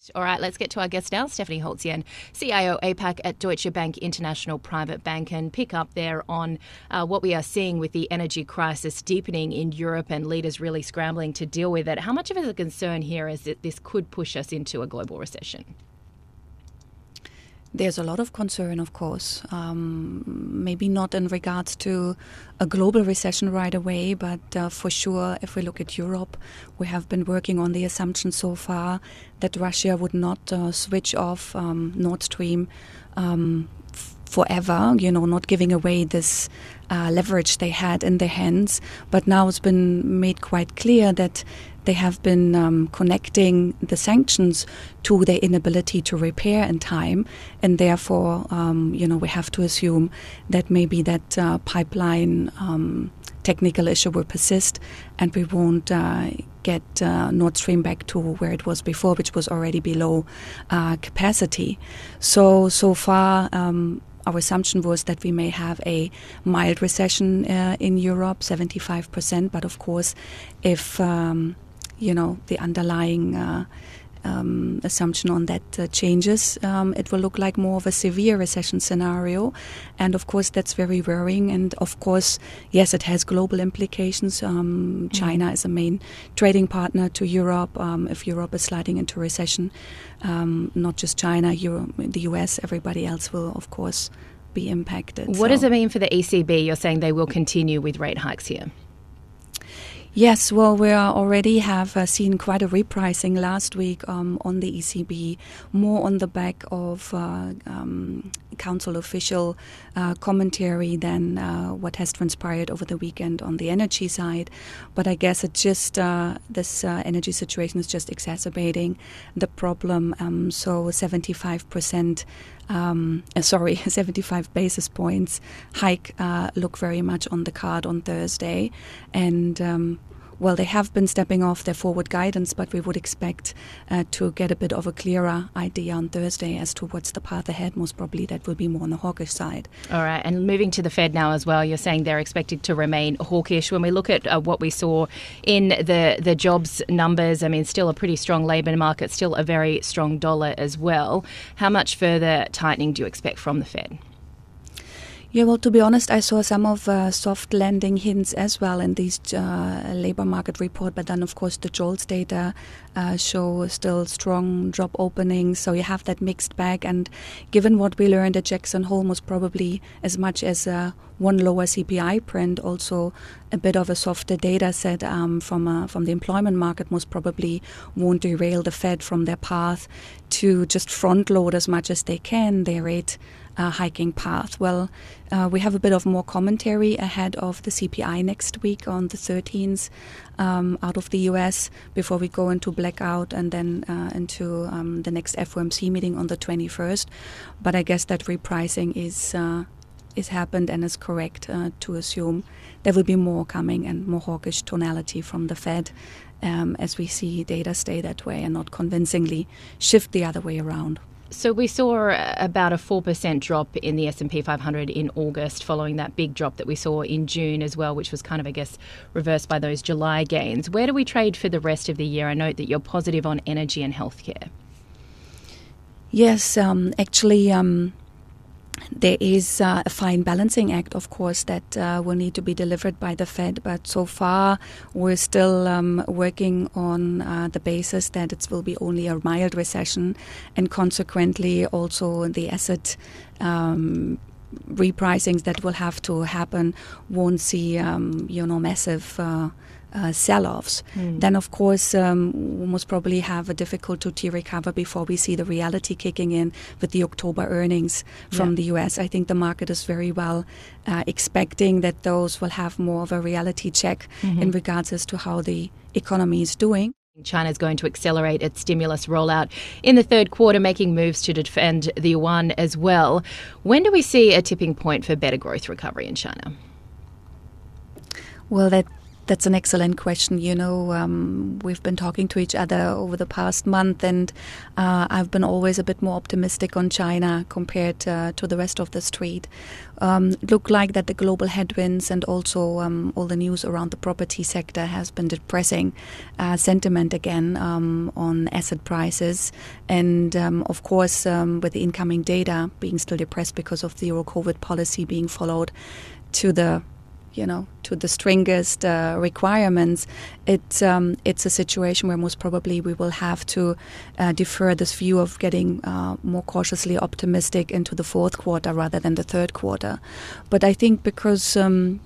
All right, let's get to our guest now, Stephanie Holtz-Yen, CIO APAC at Deutsche Bank International Private Bank, and pick up there on what we are seeing with the energy crisis deepening in Europe and leaders really scrambling to deal with it. How much of a concern here is that this could push us into a global recession? There's a lot of concern, of course, maybe not in regards to a global recession right away, but for sure, if we look at Europe, we have been working on the assumption so far that Russia would not switch off Nord Stream forever, not giving away this leverage they had in their hands. But now it's been made quite clear that they have been connecting the sanctions to their inability to repair in time, and therefore, we have to assume that maybe that pipeline technical issue will persist, and we won't get Nord Stream back to where it was before, which was already below capacity. So far, our assumption was that we may have a mild recession in Europe, 75%. But of course, if the underlying assumption on that changes, it will look like more of a severe recession scenario. And of course, that's very worrying. And of course, yes, it has global implications. China is a main trading partner to Europe. If Europe is sliding into recession, not just China, Europe, the US, everybody else will, of course, be impacted. What does it mean for the ECB? You're saying they will continue with rate hikes here? Yes, well, we already have seen quite a repricing last week on the ECB, more on the back of council official commentary than what has transpired over the weekend on the energy side. But I guess it just this energy situation is just exacerbating the problem. So 75 basis points hike look very much on the card on Thursday. And well, they have been stepping off their forward guidance, but we would expect to get a bit of a clearer idea on Thursday as to what's the path ahead. Most probably that will be more on the hawkish side. All right, and moving to the Fed now as well, you're saying they're expected to remain hawkish. When we look at what we saw in the jobs numbers, I mean, still a pretty strong labour market, still a very strong dollar as well. How much further tightening do you expect from the Fed? Yeah, well, to be honest, I saw some of soft landing hints as well in these labor market report. But then, of course, the JOLTS data show still strong job openings. So you have that mixed bag. And given what we learned at Jackson Hole, most probably as much as one lower CPI print, also a bit of a softer data set from the employment market most probably won't derail the Fed from their path to just front load as much as they can their rate hiking path. Well, we have a bit of more commentary ahead of the CPI next week on the 13th out of the US before we go into blackout and then into the next FOMC meeting on the 21st. But I guess that repricing is happened and is correct to assume there will be more coming and more hawkish tonality from the Fed as we see data stay that way and not convincingly shift the other way around. So we saw about a 4% drop in the S&P 500 in August following that big drop that we saw in June as well, which was kind of, I guess, reversed by those July gains. Where do we trade for the rest of the year? I note that you're positive on energy and healthcare. Yes, actually, there is a fine balancing act, of course, that will need to be delivered by the Fed. But so far, we're still working on the basis that it will be only a mild recession, and consequently also the asset repricings that will have to happen won't see, massive sell-offs. Then, of course, we most probably have a difficulty to recover before we see the reality kicking in with the October earnings from the US. I think the market is very well expecting that those will have more of a reality check in regards as to how the economy is doing. China is going to accelerate its stimulus rollout in the third quarter, making moves to defend the yuan as well. When do we see a tipping point for better growth recovery in China? Well, that That's an excellent question. We've been talking to each other over the past month, and I've been always a bit more optimistic on China compared to the rest of the street. Look like that the global headwinds and also all the news around the property sector has been depressing sentiment again on asset prices. And of course, with the incoming data being still depressed because of zero COVID policy being followed to the strongest requirements, it's a situation where most probably we will have to defer this view of getting more cautiously optimistic into the fourth quarter rather than the third quarter. But I think because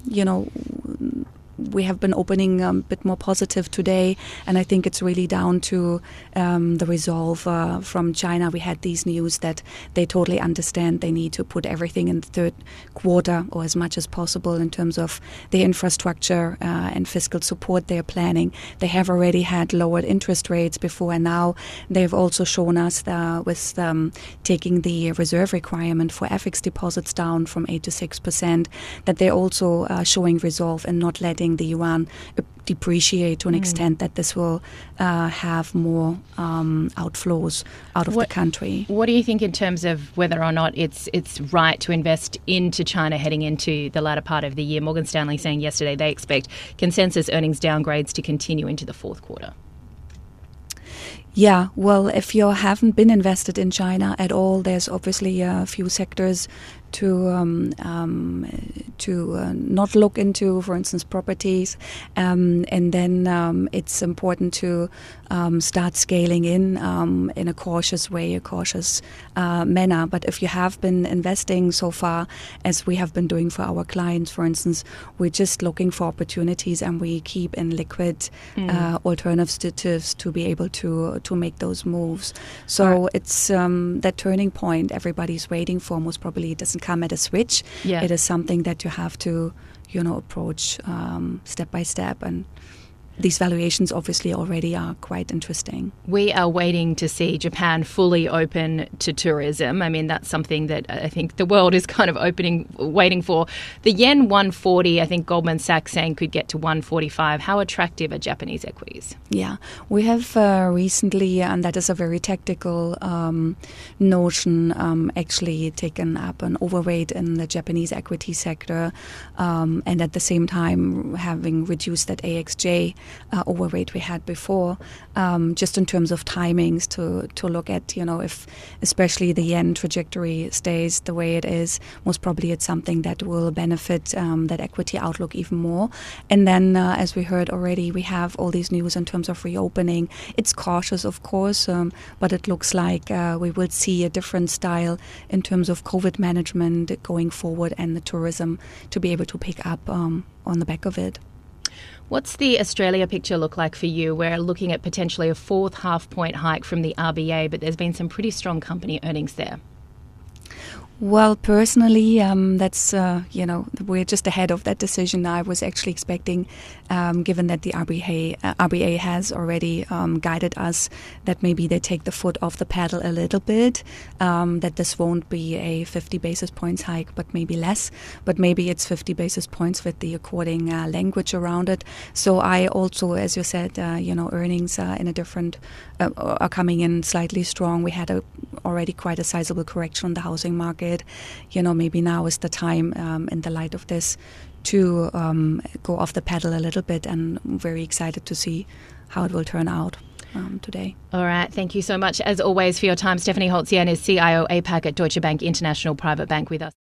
we have been opening a bit more positive today, and I think it's really down to the resolve from China. We had these news that they totally understand they need to put everything in the third quarter or as much as possible in terms of the infrastructure and fiscal support they're planning. They have already had lowered interest rates before, and now they've also shown us with taking the reserve requirement for FX deposits down from 8 to 6%, that they're also showing resolve and not letting the yuan depreciate to an extent that this will have more outflows out of the country. What do you think in terms of whether or not it's right to invest into China heading into the latter part of the year? Morgan Stanley saying yesterday they expect consensus earnings downgrades to continue into the fourth quarter. Yeah, well, if you haven't been invested in China at all, there's obviously a few sectors to not look into, for instance, properties, and then it's important to start scaling in a cautious way, a cautious manner. But if you have been investing so far, as we have been doing for our clients, for instance, we're just looking for opportunities, and we keep in liquid alternatives to be able to make those moves. So it's that turning point everybody's waiting for. Most probably it doesn't come at a switch. Yeah. It is something that you have to, approach step by step, and these valuations obviously already are quite interesting. We are waiting to see Japan fully open to tourism. I mean, that's something that I think the world is kind of waiting for. The yen 140, I think Goldman Sachs saying could get to 145. How attractive are Japanese equities? Yeah, we have recently, and that is a very tactical notion, actually taken up an overweight in the Japanese equity sector, and at the same time having reduced that AXJ overweight we had before, just in terms of timings to look at, if especially the yen trajectory stays the way it is, most probably it's something that will benefit that equity outlook even more. And then, as we heard already, we have all these news in terms of reopening. It's cautious, of course, but it looks like we will see a different style in terms of COVID management going forward, and the tourism to be able to pick up on the back of it. What's the Australia picture look like for you? We're looking at potentially a fourth half-point hike from the RBA, but there's been some pretty strong company earnings there. Well, personally, that's, we're just ahead of that decision. I was actually expecting, given that the RBA has already guided us, that maybe they take the foot off the pedal a little bit, that this won't be a 50 basis points hike, but maybe less. But maybe it's 50 basis points with the according language around it. So I also, as you said, earnings in a different, are coming in slightly strong. We had already quite a sizable correction on the housing market. Maybe now is the time, in the light of this, to go off the pedal a little bit, and I'm very excited to see how it will turn out today. All right. Thank you so much, as always, for your time. Stephanie Holtz-Yen is CIO APAC at Deutsche Bank International Private Bank with us.